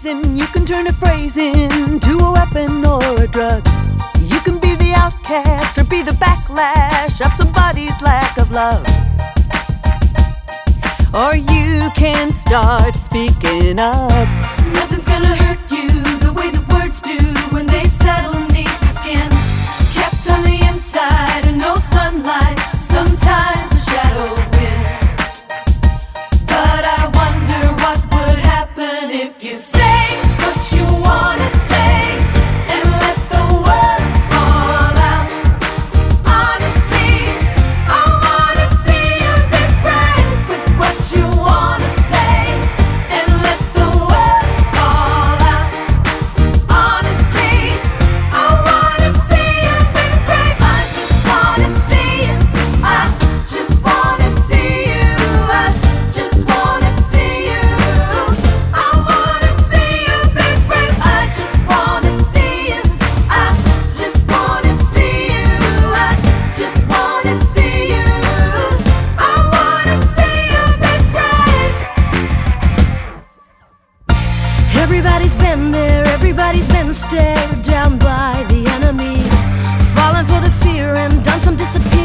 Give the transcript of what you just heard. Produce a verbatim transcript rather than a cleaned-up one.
amazing. You can turn a phrase into a weapon or a drug. You can be the outcast or be the backlash of somebody's lack of love. Or you can start speaking up. Nothing's gonna hurt you the way the words do when they settle neath your skin. Kept on the inside and no sunlight, sometimes a shadow wins. But I wonder what would happen if you say what you wanna say and let the words fall out. Honestly, I wanna see you be brave with what you wanna say and let the words fall out. Honestly, I wanna see you be brave. I just wanna see you. I just wanna see you. I just wanna see you. I wanna see you be brave. I just wanna see you. I just wanna see you. I just wanna see you. I wanna see you be brave. Everybody's been there, everybody's been stared down by the enemy, fallen for the fear and done some disappearing.